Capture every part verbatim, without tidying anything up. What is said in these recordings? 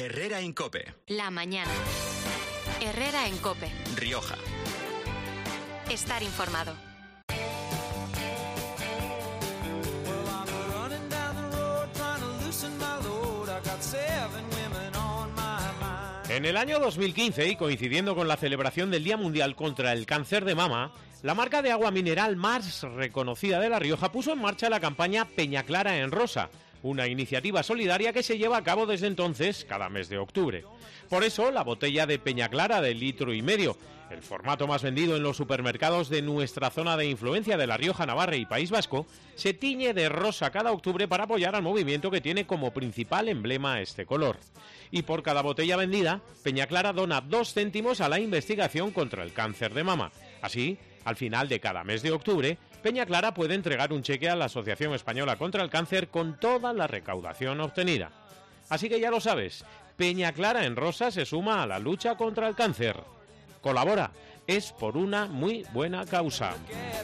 Herrera en COPE. La mañana. Herrera en COPE. Rioja. Estar informado. En el año dos mil quince, y coincidiendo con la celebración del Día Mundial contra el Cáncer de Mama, la marca de agua mineral más reconocida de La Rioja puso en marcha la campaña Peña Clara en Rosa, una iniciativa solidaria que se lleva a cabo desde entonces cada mes de octubre. Por eso, la botella de Peña Clara de litro y medio, el formato más vendido en los supermercados de nuestra zona de influencia de La Rioja, Navarra y País Vasco, se tiñe de rosa cada octubre para apoyar al movimiento que tiene como principal emblema este color. Y por cada botella vendida, Peña Clara dona dos céntimos a la investigación contra el cáncer de mama. Así, al final de cada mes de octubre, Peña Clara puede entregar un cheque a la Asociación Española contra el Cáncer con toda la recaudación obtenida. Así que ya lo sabes, Peña Clara en rosa se suma a la lucha contra el cáncer. Colabora, es por una muy buena causa.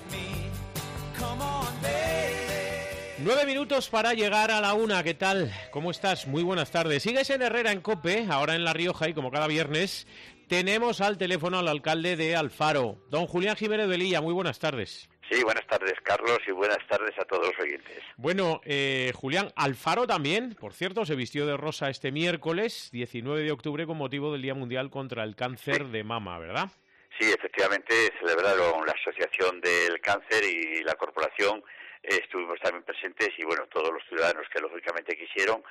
Nueve minutos para llegar a la una. ¿Qué tal? ¿Cómo estás? Muy buenas tardes. Sigues en Herrera en COPE, ahora en La Rioja, y como cada viernes tenemos al teléfono al alcalde de Alfaro, don Julián Jiménez de Lilla. Muy buenas tardes. Sí, buenas tardes, Carlos, y buenas tardes a todos los oyentes. Bueno, eh, Julián, Alfaro también, por cierto, se vistió de rosa este miércoles, diecinueve de octubre, con motivo del Día Mundial contra el Cáncer sí. de Mama, ¿verdad? Sí, efectivamente, celebraron la Asociación del Cáncer y la Corporación. Eh, estuvimos también presentes y, bueno, todos los ciudadanos que lógicamente quisieron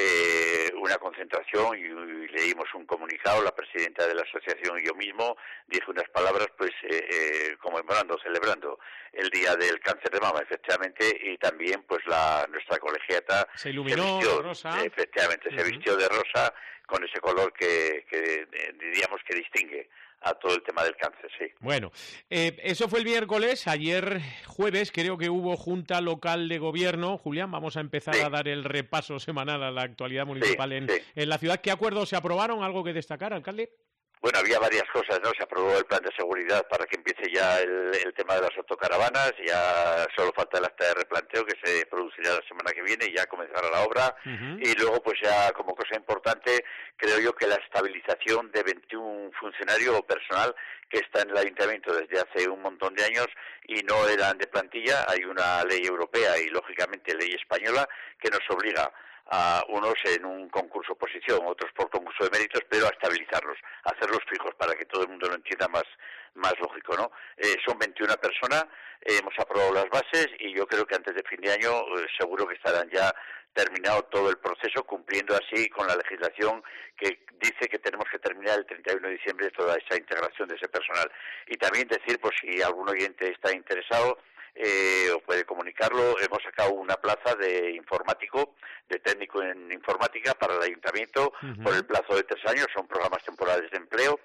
eh, una concentración y, y leímos un comunicado, la presidenta de la asociación y yo mismo dije unas palabras, pues, eh, eh, conmemorando, celebrando el Día del Cáncer de Mama, efectivamente, y también, pues, la nuestra colegiata se iluminó se vistió, de rosa. Efectivamente, uh-huh. se vistió de rosa con ese color que, que eh, diríamos que distingue a todo el tema del cáncer, sí. Bueno, eh, eso fue el miércoles. Ayer jueves creo que hubo Junta Local de Gobierno. Julián, vamos a empezar sí. a dar el repaso semanal a la actualidad municipal sí, en, sí. en la ciudad. ¿Qué acuerdos se aprobaron? ¿Algo que destacar, alcalde? Bueno, había varias cosas, ¿no? Se aprobó el plan de seguridad para que empiece ya el, el tema de las autocaravanas, ya solo falta el acta de replanteo que se producirá la semana que viene y ya comenzará la obra. Uh-huh. Y luego, pues ya como cosa importante, creo yo que la estabilización de veintiún funcionarios o personal que está en el ayuntamiento desde hace un montón de años y no eran de plantilla. Hay una ley europea y, lógicamente, ley española que nos obliga a unos en un concurso oposición, otros por concurso de méritos, pero a estabilizarlos, a hacerlos fijos para que todo el mundo lo entienda más más lógico, ¿no? Eh, son veintiuna personas, eh, hemos aprobado las bases y yo creo que antes de fin de año eh, seguro que estarán ya terminado todo el proceso, cumpliendo así con la legislación que dice que tenemos que terminar el treinta y uno de diciembre toda esa integración de ese personal. Y también decir, pues si algún oyente está interesado, Eh, o puede comunicarlo, hemos sacado una plaza de informático, de técnico en informática para el ayuntamiento uh-huh. por el plazo de tres años, son programas temporales de empleo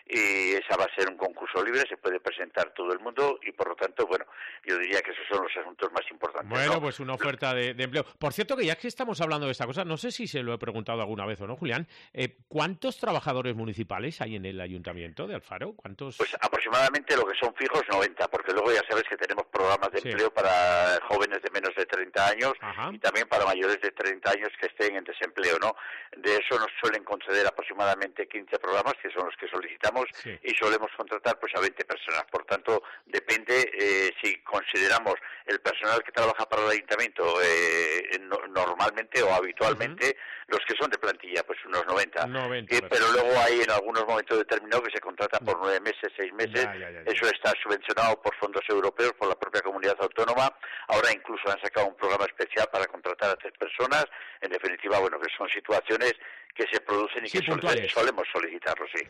y esa va a ser un concurso libre, se puede presentar todo el mundo y por lo tanto, bueno, yo diría que esos son los asuntos más importantes. Bueno, ¿no? pues una oferta de, de empleo. Por cierto, que ya que estamos hablando de esta cosa, no sé si se lo he preguntado alguna vez o no, Julián, eh, ¿cuántos trabajadores municipales hay en el ayuntamiento de Alfaro? ¿Cuántos? Pues aproximadamente lo que son fijos noventa, porque luego ya sabes que tenemos programas de sí. empleo para jóvenes de menos de treinta años Ajá. y también para mayores de treinta años que estén en desempleo, ¿no? De eso nos suelen conceder aproximadamente quince programas, que son los que solicitamos, sí. y solemos contratar pues a veinte personas. Por tanto, depende eh, si consideramos el personal que trabaja para el ayuntamiento eh, no, normalmente o habitualmente, uh-huh. los que son de plantilla, pues unos noventa. noventa eh, pero luego hay en algunos momentos determinados que se contrata por nueve meses, seis meses. Ya, ya, ya, ya. Eso está subvencionado por fondos europeos, por la propia comunidad autónoma. Ahora incluso han sacado un programa especial para contratar a tres personas. En definitiva, bueno, que son situaciones que se producen y sí, que sol- solemos solicitarlo, sí.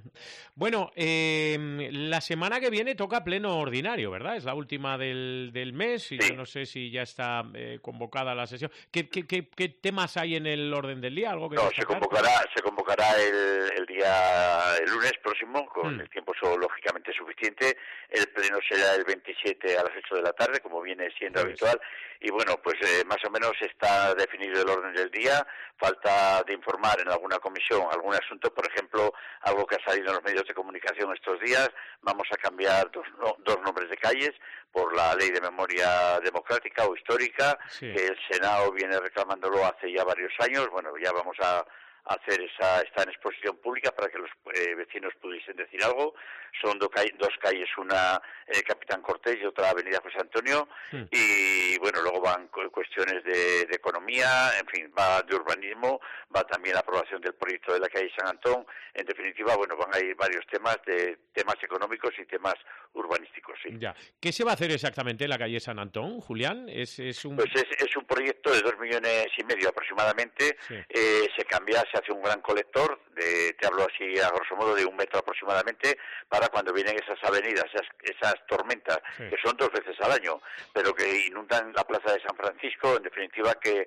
Bueno, eh, la semana que viene toca pleno ordinario, ¿verdad? Es la última del, del mes y sí. yo no sé si ya está eh, convocada la sesión. ¿Qué, qué, qué, ¿Qué temas hay en el orden del día? ¿Algo que no, destacar? se convocará, se convocará el, el día el lunes próximo, con hmm. el tiempo lógicamente suficiente. El pleno será el veintisiete a las ocho de la tarde, como viene siendo pues. habitual. Y bueno, pues eh, más o menos está definido el orden del día. Falta de informar en alguna comisión algún asunto, por ejemplo, algo que ha salido en los medios de comunicación estos días. Vamos a cambiar dos, no, dos nombres de calles por la ley de memoria democrática o histórica, sí. que el Senado viene reclamándolo hace ya varios años. Bueno, ya vamos a hacer esa, está en exposición pública para que los eh, vecinos pudiesen decir algo. Son do, dos calles, una eh, Capitán Cortés y otra Avenida José Antonio, sí. Y bueno, luego van cuestiones de, de economía, en fin, va de urbanismo, va también la aprobación del proyecto de la calle San Antón. En definitiva, bueno, van a ir varios temas, de temas económicos y temas urbanísticos, sí. Ya. ¿Qué se va a hacer exactamente en la calle San Antón, Julián? ¿Es, es un... Pues es, es un proyecto de dos millones y medio aproximadamente. Sí. Eh, se cambia, se hace un gran colector, de, te hablo así a grosso modo de un metro aproximadamente, para cuando vienen esas avenidas, esas, esas tormentas, sí. Que son dos veces al año, pero que inundan la plaza de San Francisco, en definitiva que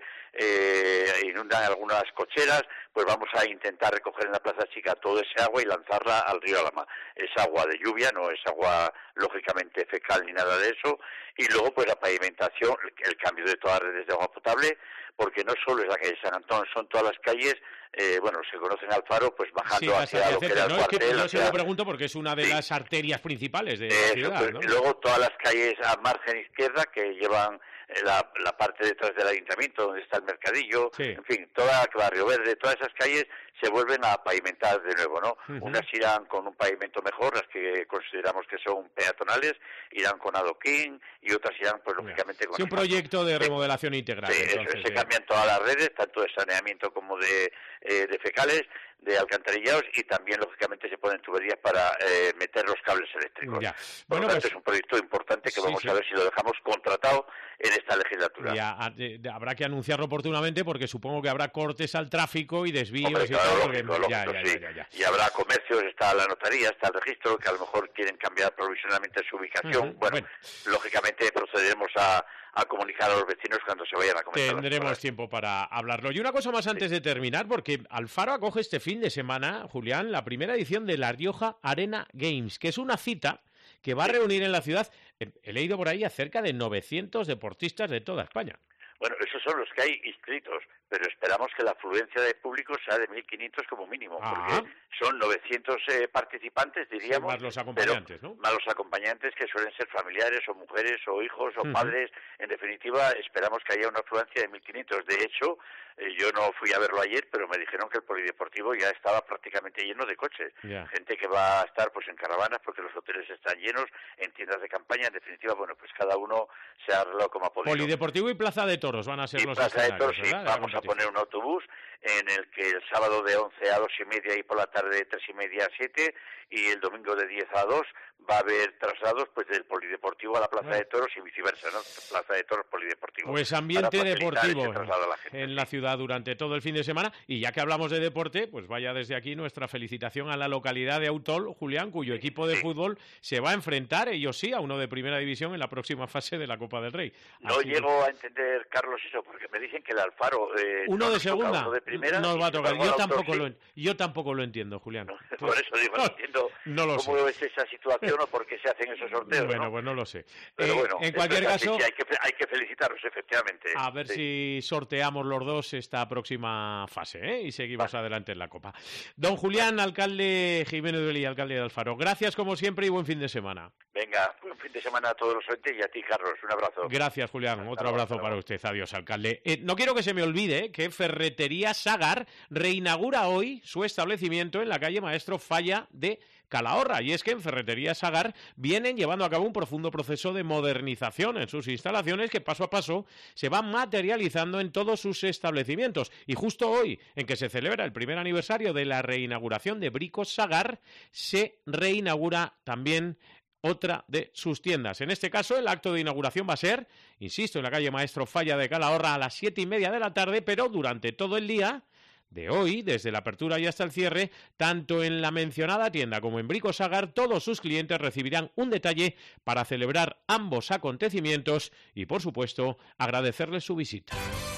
eh, inundan algunas cocheras, pues vamos a intentar recoger en la Plaza Chica todo ese agua y lanzarla al río Alhama. Es agua de lluvia, no es agua lógicamente fecal ni nada de eso, y luego pues la pavimentación, el cambio de todas las redes de agua potable, porque no solo es la calle San Antón, son todas las calles, eh, bueno, se conocen Alfaro, pues bajando sí, hacia lo que era el no, cuartel. Es que yo hacia... se lo pregunto porque es una de sí. las arterias principales de Eso, la ciudad, pues, ¿no? Y luego todas las calles a margen izquierda que llevan la, la parte detrás del ayuntamiento, donde está el mercadillo, sí. En fin, toda Barrio Verde, todas esas calles se vuelven a pavimentar de nuevo, ¿no? Uh-huh. Unas irán con un pavimento mejor, las que consideramos que son peatonales, irán con adoquín, y otras irán, pues, lógicamente, con... Sí, un proyecto de remodelación integral. Sí, entonces, eso, se eh. cambian todas las redes, tanto de saneamiento como de, eh, de fecales, de alcantarillados, y también, lógicamente, se ponen tuberías para eh, meter los cables eléctricos. Ya. Por Bueno, lo tanto, pues, es un proyecto importante que sí, vamos sí. a ver si lo dejamos contratado en esta legislatura. Ya, habrá que anunciarlo oportunamente porque supongo que habrá cortes al tráfico y desvíos. Hombre, y claro, tal, lógico, porque... lógico, ya, ya, sí. ya, ya, ya. Y habrá comercios, está la notaría, está el registro, que a lo mejor quieren cambiar provisionalmente su ubicación. Uh-huh. bueno, bueno, lógicamente procederemos a... a comunicar a los vecinos cuando se vayan a comentar. Tendremos tiempo para hablarlo. Y una cosa más antes sí. de terminar, porque Alfaro acoge este fin de semana, Julián, la primera edición de La Rioja Arena Games, que es una cita que va a reunir en la ciudad, he leído por ahí, a cerca de novecientos deportistas de toda España. Bueno, esos son los que hay inscritos, pero esperamos que la afluencia de público sea de mil quinientos como mínimo, ah. porque son novecientos eh, participantes, diríamos. Sí, más los acompañantes, pero, ¿no? Más los acompañantes, que suelen ser familiares o mujeres o hijos o uh-huh. padres. En definitiva, esperamos que haya una afluencia de mil quinientos. De hecho, eh, yo no fui a verlo ayer, pero me dijeron que el polideportivo ya estaba prácticamente lleno de coches. Yeah. Gente que va a estar pues en caravanas porque los hoteles están llenos, en tiendas de campaña. En definitiva, bueno, pues cada uno se ha arreglado como ha podido. Polideportivo y Plaza de Toros van a ser y los Plaza de Toros, sí, ¿verdad? Vamos a poner un autobús en el que el sábado de once a dos y media y por la tarde de tres y media a siete, y el domingo de diez a dos va a haber traslados pues del polideportivo a la Plaza bueno. de Toros y viceversa, ¿no? Plaza de Toros, polideportivo. Pues ambiente deportivo la gente, en sí. la ciudad durante todo el fin de semana. Y ya que hablamos de deporte, pues vaya desde aquí nuestra felicitación a la localidad de Autol, Julián, cuyo equipo de sí. fútbol se va a enfrentar, ellos sí, a uno de primera división en la próxima fase de la Copa del Rey. No Así llego que... a entender, Carlos, eso, porque me dicen que el Alfaro... Eh, uno no de segunda, uno de primera, nos va a tocar. Yo tampoco, autor, lo, yo tampoco lo entiendo, Julián. No, por eso digo, no entiendo no lo cómo sé. es esa situación o por qué se hacen esos sorteos. Bueno, ¿no? pues no lo sé. Pero eh, bueno, en cualquier caso... Sí, hay, que, hay que felicitaros, efectivamente. A ver sí. si sorteamos los dos esta próxima fase, ¿eh? Y seguimos vale. adelante en la Copa. Don Julián, alcalde Jiménez de Belí, alcalde de Alfaro, gracias como siempre y buen fin de semana. Venga, buen fin de semana a todos los oyentes y a ti, Carlos. Un abrazo. Gracias, Julián. Otro abrazo para usted. Adiós, alcalde. Eh, no quiero que se me olvide que Ferretería Sagar reinaugura hoy su establecimiento en la calle Maestro Falla de Calahorra. Y es que en Ferretería Sagar vienen llevando a cabo un profundo proceso de modernización en sus instalaciones que paso a paso se va materializando en todos sus establecimientos. Y justo hoy, en que se celebra el primer aniversario de la reinauguración de Bricos Sagar, se reinaugura también otra de sus tiendas. En este caso, el acto de inauguración va a ser, insisto, en la calle Maestro Falla de Calahorra a las siete y media de la tarde, pero durante todo el día de hoy, desde la apertura y hasta el cierre, tanto en la mencionada tienda como en Bricos Sagar, todos sus clientes recibirán un detalle para celebrar ambos acontecimientos y, por supuesto, agradecerles su visita.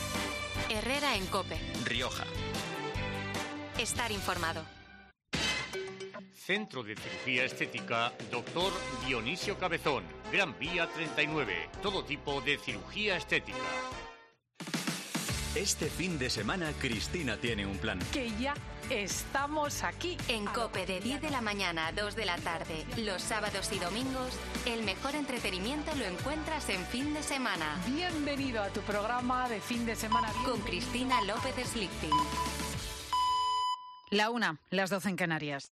Herrera en COPE. Rioja. Estar informado. Centro de Cirugía Estética, doctor Dionisio Cabezón, Gran Vía treinta y nueve. Todo tipo de cirugía estética. Este fin de semana Cristina tiene un plan. Que ya estamos aquí. En COPE de diez de la mañana a dos de la tarde, los sábados y domingos, el mejor entretenimiento lo encuentras en fin de semana. Bienvenido a tu programa de fin de semana. Con Cristina López Slichting. La una, las doce en Canarias.